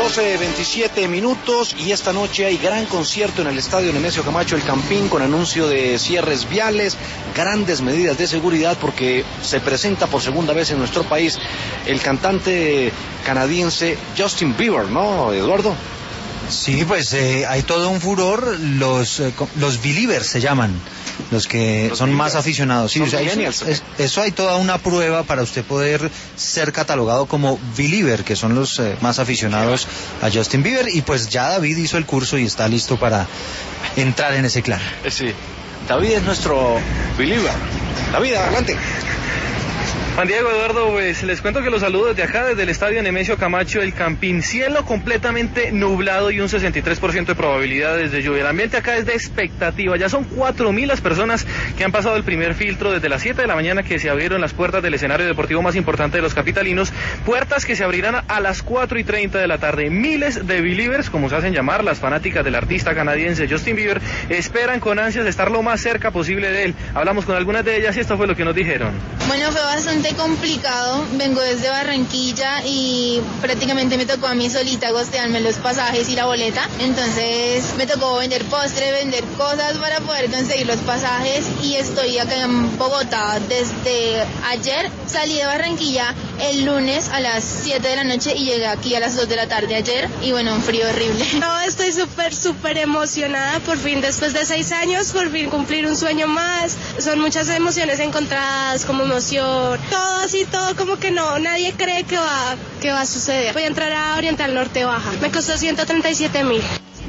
12:27 y esta noche hay gran concierto en el Estadio Nemesio Camacho El Campín con anuncio de cierres viales, grandes medidas de seguridad porque se presenta por segunda vez en nuestro país el cantante canadiense Justin Bieber, ¿no, Eduardo? Sí, pues hay todo un furor, los Believers se llaman, los que son más aficionados. Sí, o sea, eso hay toda una prueba para usted poder ser catalogado como Believer, que son los más aficionados a Justin Bieber, y pues ya David hizo el curso y está listo para entrar en ese clan. Sí, David es nuestro Believer. David, adelante. Juan Diego, Eduardo, pues les cuento que los saludo desde acá, desde el Estadio Nemesio Camacho El Campín. Cielo completamente nublado y un 63% de probabilidades de lluvia. El ambiente acá es de expectativa. Ya son 4.000 las personas que han pasado el primer filtro desde las 7 de la mañana que se abrieron las puertas del escenario deportivo más importante de los capitalinos. Puertas que se abrirán a las 4:30 de la tarde. Miles de Believers, como se hacen llamar, las fanáticas del artista canadiense Justin Bieber, esperan con ansias estar lo más cerca posible de él. Hablamos con algunas de ellas y esto fue lo que nos dijeron. Bueno, fue bastante complicado, vengo desde Barranquilla y prácticamente me tocó a mí solita costearme los pasajes y la boleta, entonces me tocó vender postre, vender cosas para poder conseguir los pasajes y estoy acá en Bogotá desde ayer. Salí de Barranquilla el lunes a las 7 de la noche y llegué aquí a las 2 de la tarde ayer y bueno, un frío horrible. No, estoy súper emocionada, por fin después de 6 años, por fin cumplir un sueño más. Son muchas emociones encontradas, como emoción, todo como que no, nadie cree que va a suceder. Voy a entrar a Oriental Norte Baja, me costó 137.000.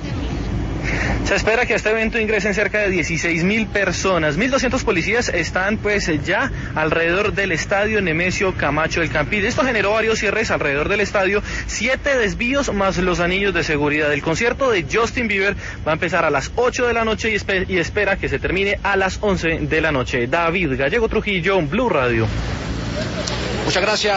Se espera que a este evento ingresen cerca de 16.000 personas. 1.200 policías están pues ya alrededor del Estadio Nemesio Camacho El Campín. Esto generó varios cierres alrededor del estadio, 7 desvíos más los anillos de seguridad. El concierto de Justin Bieber va a empezar a las 8 de la noche y espera que se termine a las 11 de la noche. David Gallego Trujillo, Blue Radio. Muchas gracias.